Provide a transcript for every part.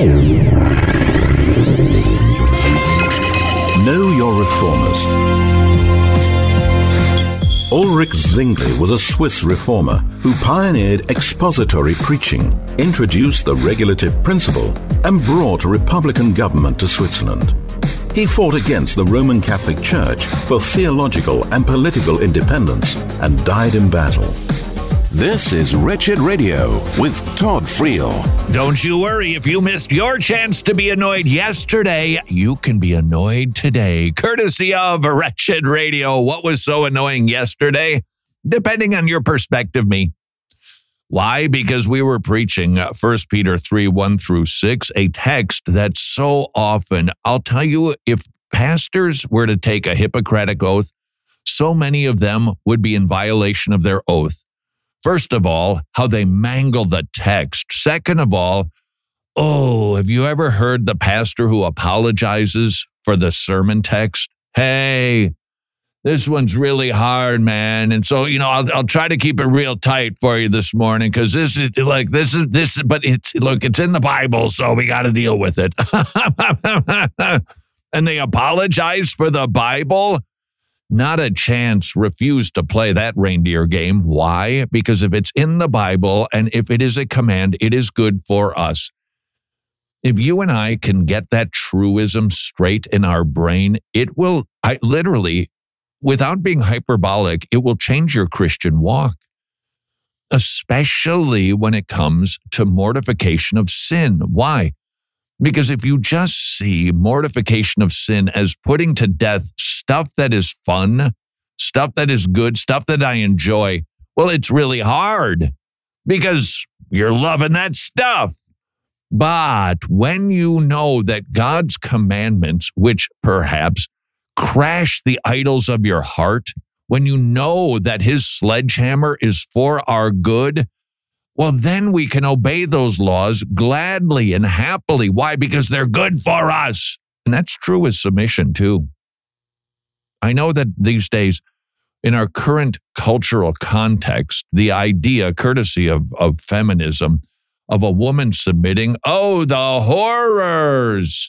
Know your reformers. Ulrich Zwingli was a Swiss reformer who pioneered expository preaching, introduced the regulative principle, and brought a republican government to Switzerland. He fought against the Roman Catholic Church for theological and political independence and died in battle. This is Wretched Radio with Todd Friel. Don't you worry, if you missed your chance to be annoyed yesterday, you can be annoyed today, courtesy of Wretched Radio. What was so annoying yesterday? Depending on your perspective, me. Why? Because we were preaching 1 Peter 3, 1 through 6, a text that so often, I'll tell you, if pastors were to take a Hippocratic oath, so many of them would be in violation of their oath. First of all, how they mangle the text. Second of all, have you ever heard the pastor who apologizes for the sermon text? Hey, this one's really hard, man. And so, I'll try to keep it real tight for you this morning because this is, but it's in the Bible, so we got to deal with it. And they apologize for the Bible? Not a chance. Refuse to play that reindeer game. Why? Because if it's in the Bible and if it is a command, it is good for us. If you and I can get that truism straight in our brain, it will, without being hyperbolic, it will change your Christian walk, especially when it comes to mortification of sin. Why? Because if you just see mortification of sin as putting to death stuff that is fun, stuff that is good, stuff that I enjoy, well, it's really hard because you're loving that stuff. But when you know that God's commandments, which perhaps crash the idols of your heart, when you know that his sledgehammer is for our good, well, then we can obey those laws gladly and happily. Why? Because they're good for us. And that's true with submission too. I know that these days, in our current cultural context, the idea, courtesy of feminism, of a woman submitting, the horrors.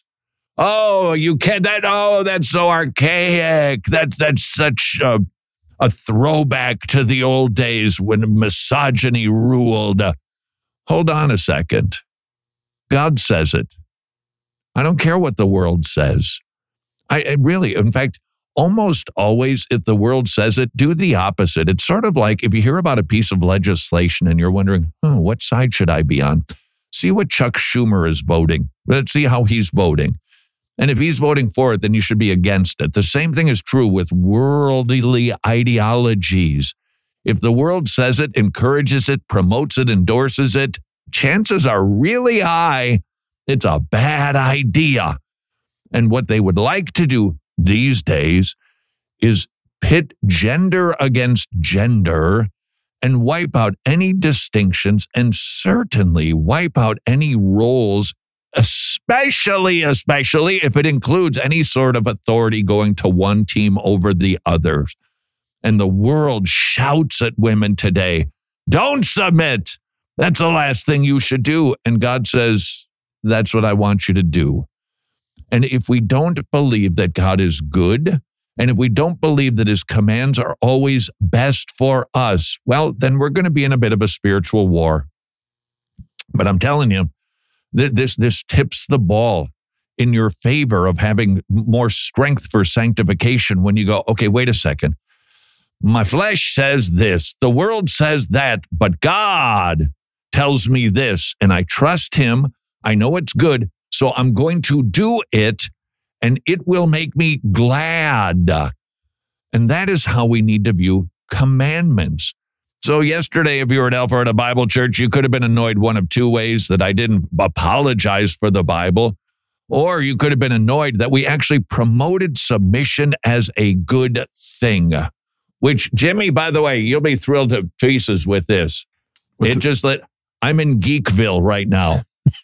You can't, that's so archaic. That's such a throwback to the old days when misogyny ruled. Hold on a second. God says it. I don't care what the world says. I really, in fact, almost always, if the world says it, do the opposite. It's sort of like if you hear about a piece of legislation and you're wondering, what side should I be on? See what Chuck Schumer is voting. Let's see how he's voting. And if he's voting for it, then you should be against it. The same thing is true with worldly ideologies. If the world says it, encourages it, promotes it, endorses it, chances are really high it's a bad idea. And what they would like to do these days is pit gender against gender and wipe out any distinctions and certainly wipe out any roles, especially if it includes any sort of authority going to one team over the others. And the world shouts at women today, don't submit. That's the last thing you should do. And God says, that's what I want you to do. And if we don't believe that God is good, and if we don't believe that his commands are always best for us, well, then we're going to be in a bit of a spiritual war. But I'm telling you, this tips the ball in your favor of having more strength for sanctification when you go, okay, wait a second. My flesh says this, the world says that, but God tells me this, and I trust him. I know it's good, so I'm going to do it, and it will make me glad. And that is how we need to view commandments. So yesterday, if you were at Alpharetta Bible Church, you could have been annoyed one of two ways, that I didn't apologize for the Bible, or you could have been annoyed that we actually promoted submission as a good thing. Which, Jimmy, by the way, you'll be thrilled to pieces with this. I'm in Geekville right now.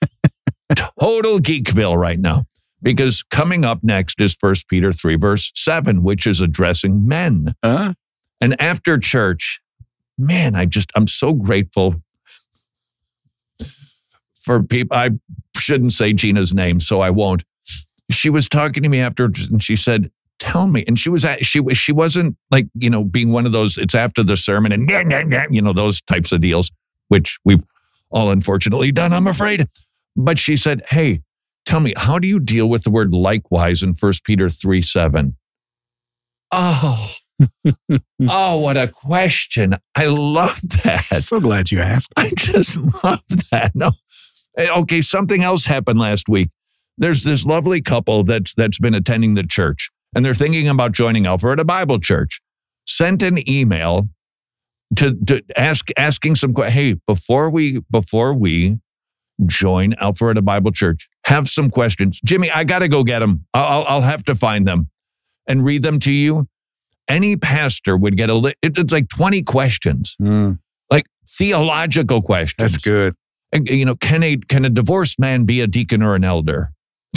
Total Geekville right now. Because coming up next is 1 Peter 3, verse 7, which is addressing men. And after church, man, I'm so grateful for people. shouldn't say Gina's name, so I won't. She was talking to me after, and she said, tell me. And she wasn't like, being one of those, it's after the sermon and, those types of deals, which we've all unfortunately done, I'm afraid. But she said, hey, tell me, how do you deal with the word likewise in 1 Peter 3:7? Oh, what a question. I love that. So glad you asked. I just love that. No. Okay, something else happened last week. There's this lovely couple that's been attending the church, and they're thinking about joining Alpharetta Bible Church. Sent an email to asking some questions. Hey, before we join Alpharetta Bible Church, have some questions. Jimmy, I got to go get them. I'll have to find them and read them to you. Any pastor would get it's like 20 questions, like theological questions. That's good. Can a divorced man be a deacon or an elder?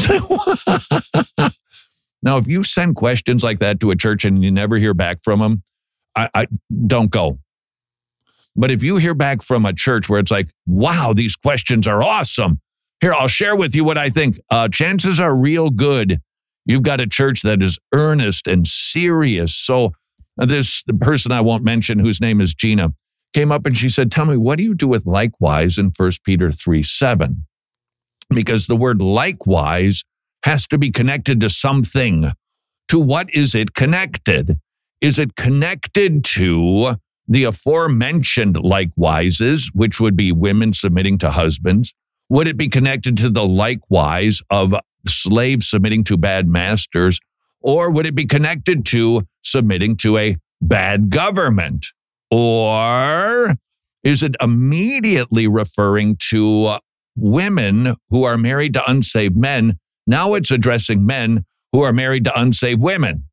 Now, if you send questions like that to a church and you never hear back from them, I don't go. But if you hear back from a church where it's like, wow, these questions are awesome. Here, I'll share with you what I think. Chances are real good. You've got a church that is earnest and serious. So the person I won't mention, whose name is Gina, came up and she said, tell me, what do you do with likewise in 1 Peter 3:7? Because the word likewise has to be connected to something. To what is it connected? Is it connected to the aforementioned likewises, which would be women submitting to husbands? Would it be connected to the likewise of slaves submitting to bad masters? Or would it be connected to submitting to a bad government? Or is it immediately referring to women who are married to unsaved men? Now it's addressing men who are married to unsaved women.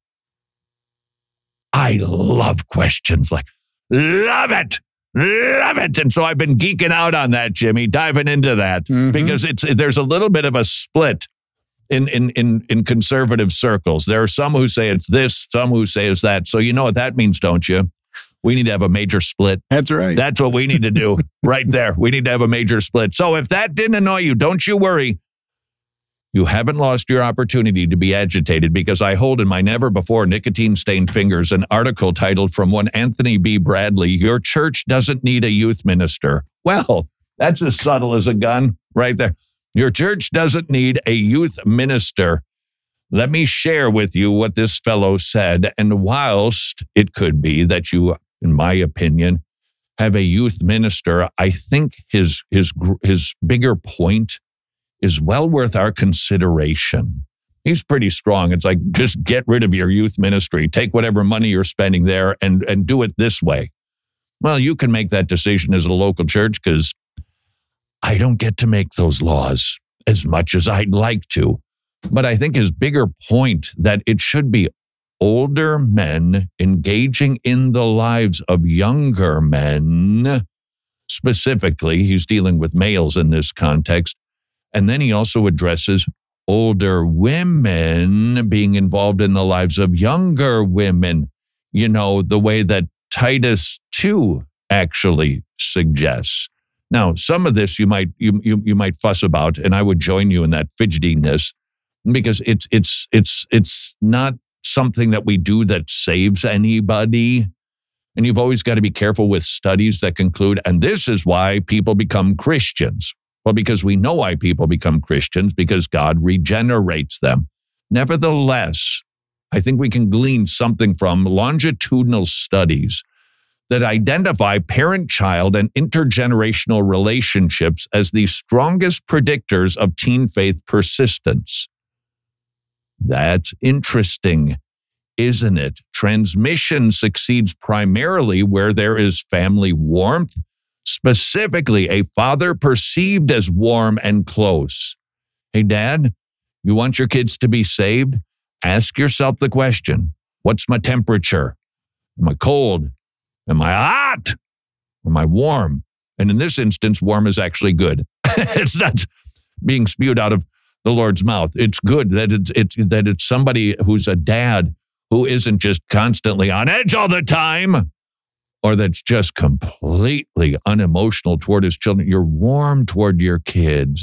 I love questions like, love it. And so I've been geeking out on that, Jimmy, diving into that because there's a little bit of a split in conservative circles. There are some who say it's this, some who say it's that. So you know what that means, don't you? We need to have a major split. That's right. That's what we need to do right there. We need to have a major split. So if that didn't annoy you, don't you worry. You haven't lost your opportunity to be agitated because I hold in my never-before nicotine-stained fingers an article titled from one Anthony B. Bradley, Your Church Doesn't Need a Youth Minister. Well, that's as subtle as a gun right there. Your church doesn't need a youth minister. Let me share with you what this fellow said. And whilst it could be that you, in my opinion, have a youth minister, I think his bigger point is well worth our consideration. He's pretty strong. It's like, just get rid of your youth ministry. Take whatever money you're spending there and do it this way. Well, you can make that decision as a local church because I don't get to make those laws as much as I'd like to. But I think his bigger point that it should be older men engaging in the lives of younger men. Specifically, he's dealing with males in this context. And then he also addresses older women being involved in the lives of younger women, the way that Titus 2 actually suggests. Now, some of this you might fuss about, and I would join you in that fidgetiness, because it's not something that we do that saves anybody. And you've always got to be careful with studies that conclude, and this is why people become Christians. Well, because we know why people become Christians, because God regenerates them. Nevertheless, I think we can glean something from longitudinal studies that identify parent-child and intergenerational relationships as the strongest predictors of teen faith persistence. That's interesting, isn't it? Transmission succeeds primarily where there is family warmth, specifically a father perceived as warm and close. Hey, Dad, you want your kids to be saved? Ask yourself the question, what's my temperature? Am I cold? Am I hot? Am I warm? And in this instance, warm is actually good. It's not being spewed out of the Lord's mouth. It's good that it's somebody who's a dad who isn't just constantly on edge all the time, or that's just completely unemotional toward his children. You're warm toward your kids.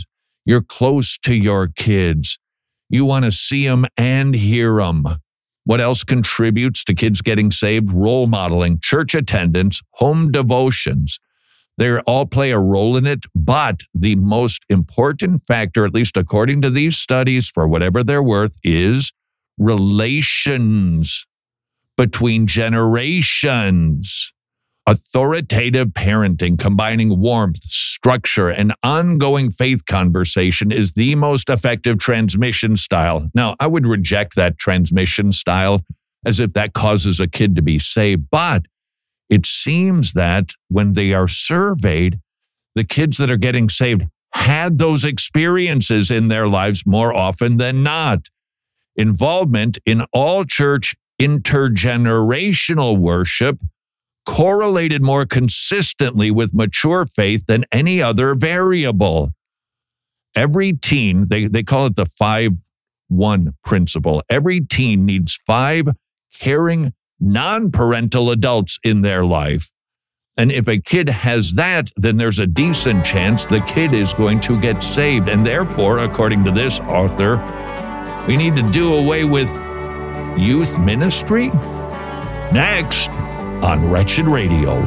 You're close to your kids. You want to see them and hear them. What else contributes to kids getting saved? Role modeling, church attendance, home devotions. They all play a role in it, but the most important factor, at least according to these studies, for whatever they're worth, is relations between generations. Authoritative parenting, combining warmth, structure, and ongoing faith conversation is the most effective transmission style. Now, I would reject that transmission style as if that causes a kid to be saved, but it seems that when they are surveyed, the kids that are getting saved had those experiences in their lives more often than not. Involvement in all church intergenerational worship correlated more consistently with mature faith than any other variable. Every teen, they call it the 5-1 principle. Every teen needs 5 caring, non-parental adults in their life. And if a kid has that, then there's a decent chance the kid is going to get saved. And therefore, according to this author, we need to do away with youth ministry? Next on Wretched Radio.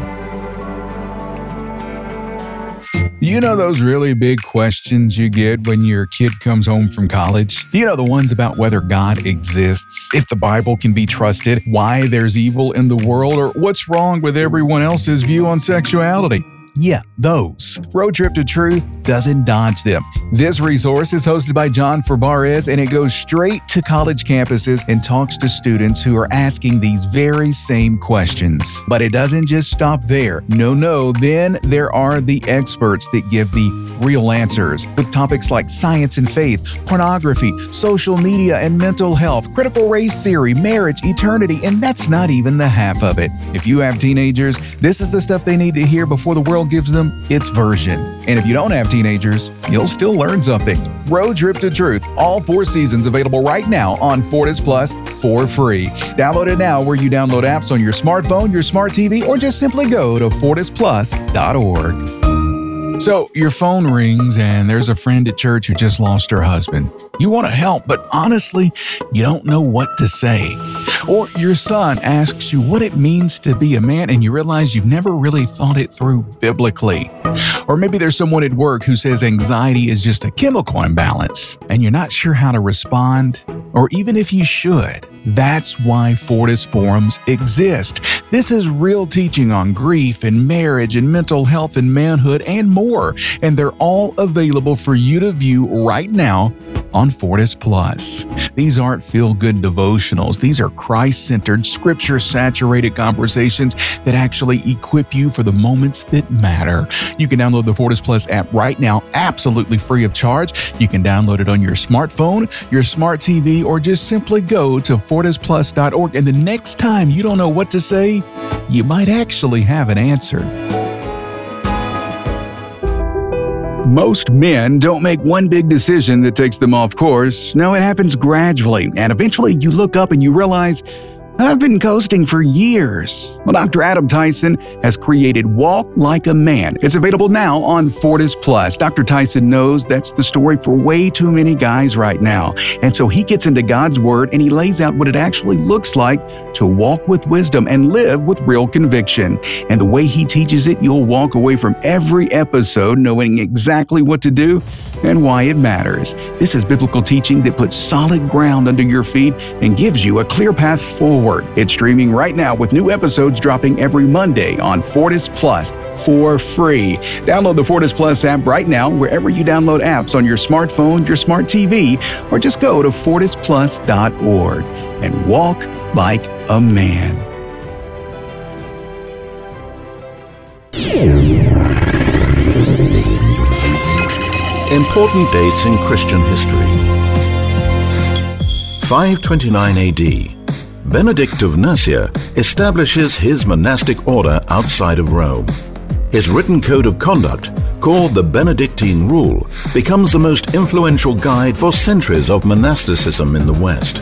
You know those really big questions you get when your kid comes home from college? You know the ones about whether God exists, if the Bible can be trusted, why there's evil in the world, or what's wrong with everyone else's view on sexuality? Yeah, those. Road Trip to Truth doesn't dodge them. This resource is hosted by John Fabarez, and it goes straight to college campuses and talks to students who are asking these very same questions. But it doesn't just stop there. No. Then there are the experts that give the real answers with topics like science and faith, pornography, social media and mental health, critical race theory, marriage, eternity, and that's not even the half of it. If you have teenagers, this is the stuff they need to hear before the world gives them its version. And if you don't have teenagers, you'll still learn something. Road Trip to Truth, all 4 seasons available right now on Fortis Plus for free. Download it now where you download apps on your smartphone, your smart TV, or just simply go to fortisplus.org. So your phone rings and there's a friend at church who just lost her husband. You want to help, but honestly, you don't know what to say. Or your son asks you what it means to be a man and you realize you've never really thought it through biblically. Or maybe there's someone at work who says anxiety is just a chemical imbalance and you're not sure how to respond, or even if you should. That's why Fortis Forums exist. This is real teaching on grief and marriage and mental health and manhood and more. And they're all available for you to view right now on Fortis Plus. These aren't feel-good devotionals. These are Christ-centered, scripture-saturated conversations that actually equip you for the moments that matter. You can download the Fortis Plus app right now, absolutely free of charge. You can download it on your smartphone, your smart TV, or just simply go to fortisplus.org. And the next time you don't know what to say, you might actually have an answer. Most men don't make one big decision that takes them off course. No, it happens gradually, and eventually you look up and you realize, I've been coasting for years. Well, Dr. Adam Tyson has created Walk Like a Man. It's available now on Fortis Plus. Dr. Tyson knows that's the story for way too many guys right now. And so he gets into God's Word and he lays out what it actually looks like to walk with wisdom and live with real conviction. And the way he teaches it, you'll walk away from every episode knowing exactly what to do and why it matters. This is biblical teaching that puts solid ground under your feet and gives you a clear path forward. It's streaming right now with new episodes dropping every Monday on Fortis Plus for free. Download the Fortis Plus app right now wherever you download apps on your smartphone, your smart TV, or just go to fortisplus.org and walk like a man. Important dates in Christian history. 529 AD. Benedict of Nursia establishes his monastic order outside of Rome. His written code of conduct, called the Benedictine Rule, becomes the most influential guide for centuries of monasticism in the West.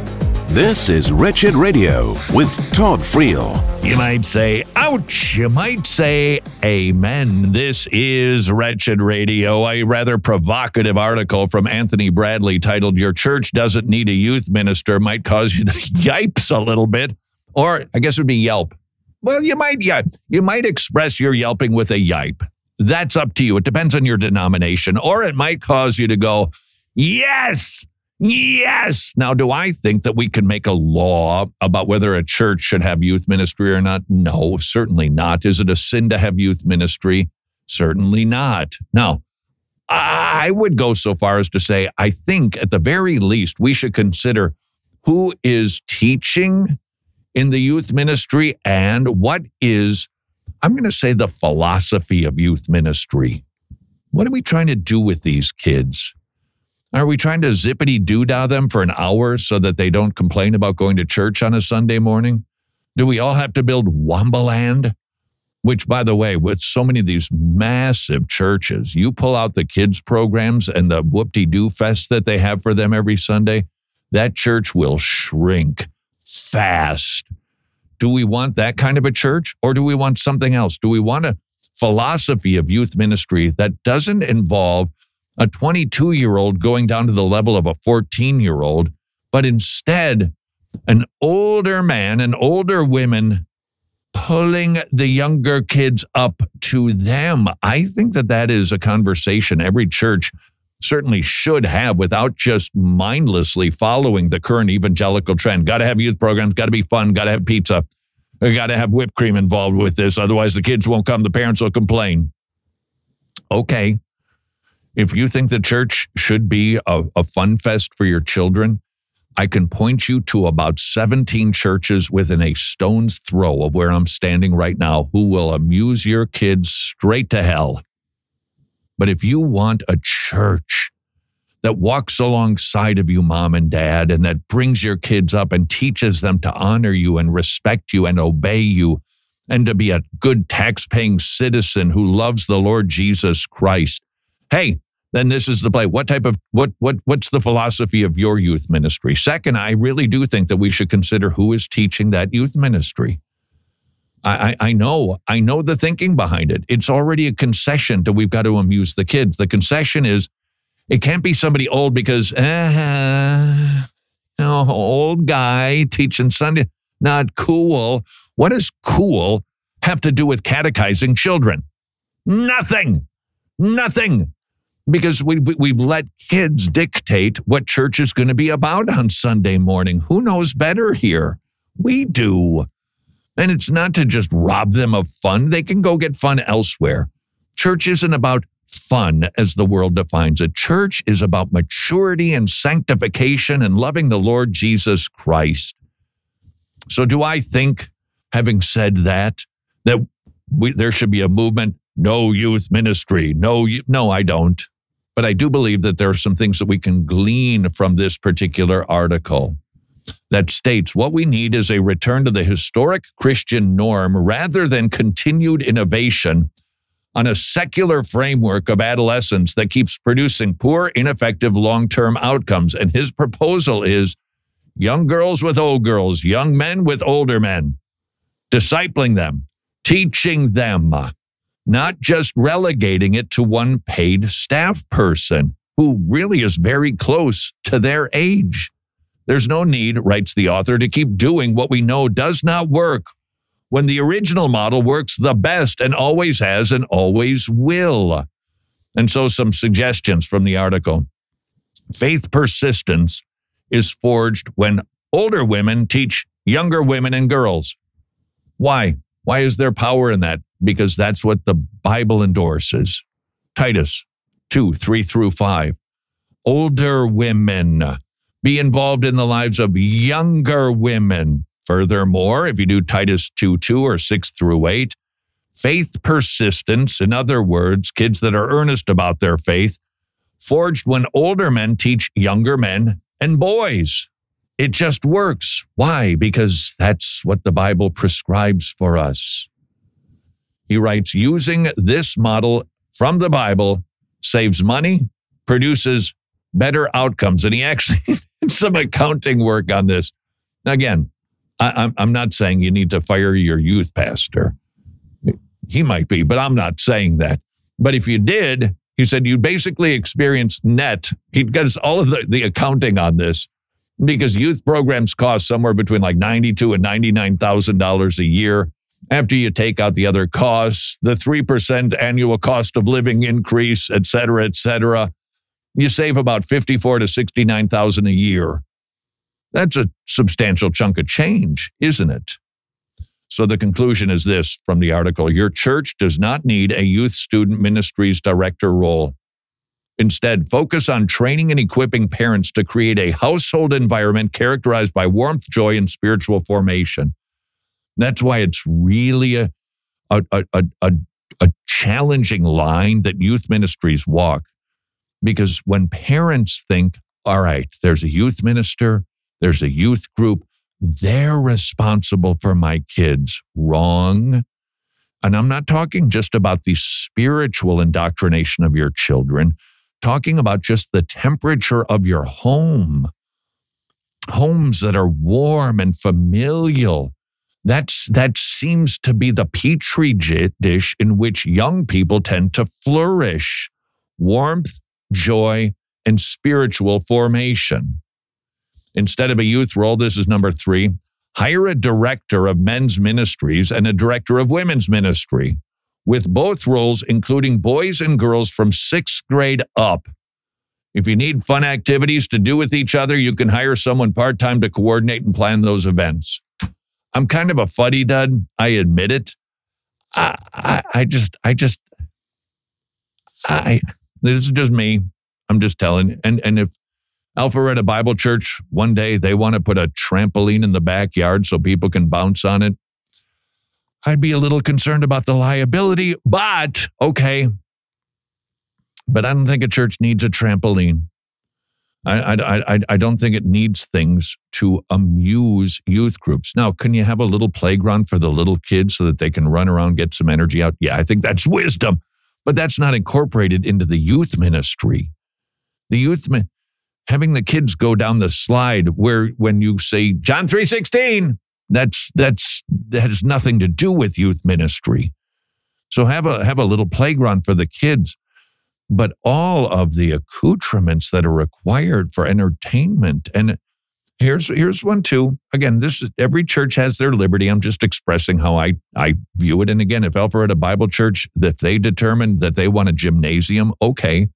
This is Wretched Radio with Todd Friel. You might say, ouch. You might say, amen. This is Wretched Radio, a rather provocative article from Anthony Bradley titled, Your Church Doesn't Need a Youth Minister, might cause you to yipes a little bit. Or I guess it would be yelp. Well, you might express your yelping with a yipe. That's up to you. It depends on your denomination. Or it might cause you to go, yes, yes. Now, do I think that we can make a law about whether a church should have youth ministry or not? No, certainly not. Is it a sin to have youth ministry? Certainly not. Now, I would go so far as to say, I think at the very least, we should consider who is teaching in the youth ministry and what is, I'm going to say, the philosophy of youth ministry. What are we trying to do with these kids? Are we trying to zippity-doo-dah them for an hour so that they don't complain about going to church on a Sunday morning? Do we all have to build Wombaland? Which, by the way, with so many of these massive churches, you pull out the kids' programs and the whoop-de-doo fest that they have for them every Sunday, that church will shrink fast. Do we want that kind of a church, or do we want something else? Do we want a philosophy of youth ministry that doesn't involve a 22-year-old going down to the level of a 14-year-old, but instead an older man and older women pulling the younger kids up to them? I think that is a conversation every church certainly should have without just mindlessly following the current evangelical trend. Got to have youth programs, got to be fun, got to have pizza, got to have whipped cream involved with this. Otherwise, the kids won't come, the parents will complain. Okay, if you think the church should be a fun fest for your children, I can point you to about 17 churches within a stone's throw of where I'm standing right now who will amuse your kids straight to hell. But if you want a church that walks alongside of you, mom and dad, and that brings your kids up and teaches them to honor you and respect you and obey you and to be a good tax-paying citizen who loves the Lord Jesus Christ, hey, then this is the play. What's the philosophy of your youth ministry? Second, I really do think that we should consider who is teaching that youth ministry. I know the thinking behind it. It's already a concession to we've got to amuse the kids. The concession is it can't be somebody old because old guy teaching Sunday, not cool. What does cool have to do with catechizing children? Nothing. Because we've let kids dictate what church is going to be about on Sunday morning. Who knows better here? We do. And it's not to just rob them of fun. They can go get fun elsewhere. Church isn't about fun as the world defines it. Church is about maturity and sanctification and loving the Lord Jesus Christ. So do I think, having said that there should be a movement, no youth ministry, no, I don't. But I do believe that there are some things that we can glean from this particular article that states what we need is a return to the historic Christian norm rather than continued innovation on a secular framework of adolescence that keeps producing poor, ineffective long-term outcomes. And his proposal is young girls with old girls, young men with older men, discipling them, teaching them, not just relegating it to one paid staff person who really is very close to their age. There's no need, writes the author, to keep doing what we know does not work when the original model works the best and always has and always will. And so some suggestions from the article. Faith persistence is forged when older women teach younger women and girls. Why? Why is there power in that? Because that's what the Bible endorses. Titus 2:3-5. Older women be involved in the lives of younger women. Furthermore, if you do Titus 2:2 or 6-8, faith persistence, in other words, kids that are earnest about their faith, forged when older men teach younger men and boys. It just works. Why? Because that's what the Bible prescribes for us. He writes, using this model from the Bible saves money, produces better outcomes. And he actually did some accounting work on this. Again, I'm not saying you need to fire your youth pastor. He might be, but I'm not saying that. But if you did, he said you basically experience net. He does all of the accounting on this because youth programs cost somewhere between like $92,000 and $99,000 a year. After you take out the other costs, the 3% annual cost of living increase, et cetera, you save about $54,000 to $69,000 a year. That's a substantial chunk of change, isn't it? So the conclusion is this from the article: your church does not need a youth student ministries director role. Instead, focus on training and equipping parents to create a household environment characterized by warmth, joy, and spiritual formation. That's why it's really a challenging line that youth ministries walk. Because when parents think, all right, there's a youth minister, there's a youth group, they're responsible for my kids. Wrong. And I'm not talking just about the spiritual indoctrination of your children, talking about just the temperature of your home. Homes that are warm and familial. That seems to be the petri dish in which young people tend to flourish. Warmth, joy, and spiritual formation. Instead of a youth role, this is number 3, hire a director of men's ministries and a director of women's ministry, with both roles including boys and girls from 6th grade up. If you need fun activities to do with each other, you can hire someone part-time to coordinate and plan those events. I'm kind of a fuddy-dud, I admit it. This is just me. I'm just telling. And if Alpharetta Bible Church, one day they want to put a trampoline in the backyard so people can bounce on it, I'd be a little concerned about the liability, but okay. But I don't think a church needs a trampoline. I don't think it needs things to amuse youth groups. Now, can you have a little playground for the little kids so that they can run around, get some energy out? Yeah, I think that's wisdom, but that's not incorporated into the youth ministry. Having the kids go down the slide where when you say John 3:16, that has nothing to do with youth ministry. So have a little playground for the kids. But all of the accoutrements that are required for entertainment. And here's one too. Again, every church has their liberty. I'm just expressing how I view it. And again, if Alpharetta Bible Church, if they determine that they want a gymnasium, okay.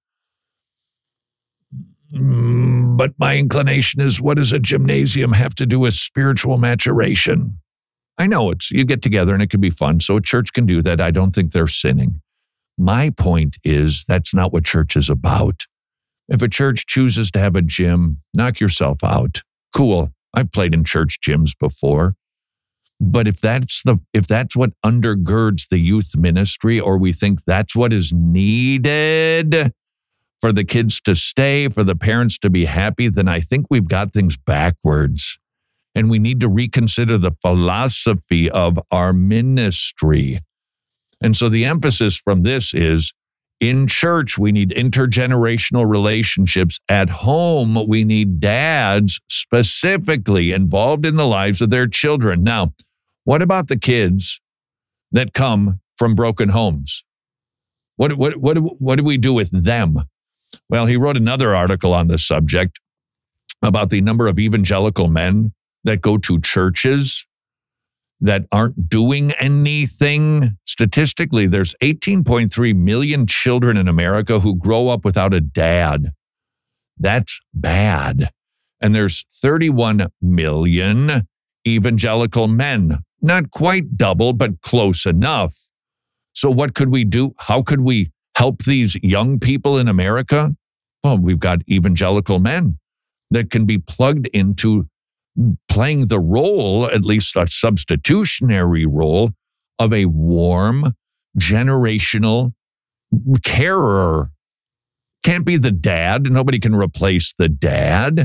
But my inclination is, what does a gymnasium have to do with spiritual maturation? I know you get together and it can be fun. So a church can do that. I don't think they're sinning. My point is that's not what church is about. If a church chooses to have a gym, knock yourself out. Cool. I've played in church gyms before. But if that's what undergirds the youth ministry, or we think that's what is needed for the kids to stay, for the parents to be happy, then I think we've got things backwards. And we need to reconsider the philosophy of our ministry. And so the emphasis from this is, in church, we need intergenerational relationships. At home, we need dads specifically involved in the lives of their children. Now, what about the kids that come from broken homes? What do we do with them? Well, he wrote another article on this subject about the number of evangelical men that go to churches that aren't doing anything. Statistically, there's 18.3 million children in America who grow up without a dad. That's bad. And there's 31 million evangelical men. Not quite double, but close enough. So what could we do? How could we help these young people in America? Well, we've got evangelical men that can be plugged into playing the role, at least a substitutionary role, of a warm, generational carer. Can't be the dad. Nobody can replace the dad.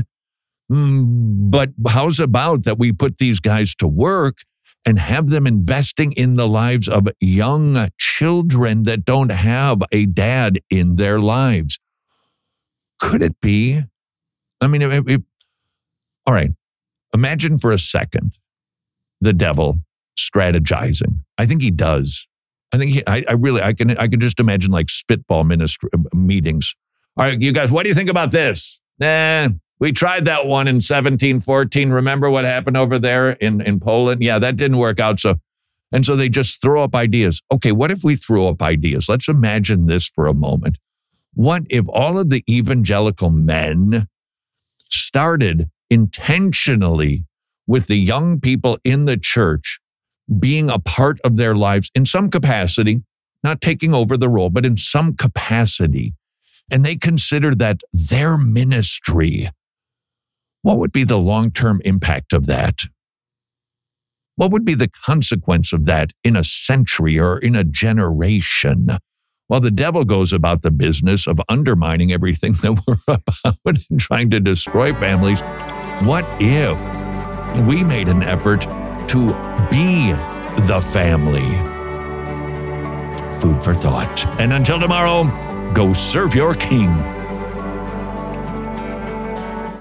But how's about that we put these guys to work and have them investing in the lives of young children that don't have a dad in their lives? Could it be? I mean, all right. Imagine for a second the devil strategizing. I think he does. I think I can just imagine like spitball meetings. All right, you guys, what do you think about this? We tried that one in 1714. Remember what happened over there in Poland? Yeah, that didn't work out. So they just throw up ideas. Okay, what if we throw up ideas? Let's imagine this for a moment. What if all of the evangelical men started intentionally with the young people in the church being a part of their lives in some capacity, not taking over the role, but in some capacity, and they consider that their ministry? What would be the long-term impact of that? What would be the consequence of that in a century or in a generation? Well, the devil goes about the business of undermining everything that we're about and trying to destroy families. What if we made an effort to be the family? Food for thought. And until tomorrow, go serve your king.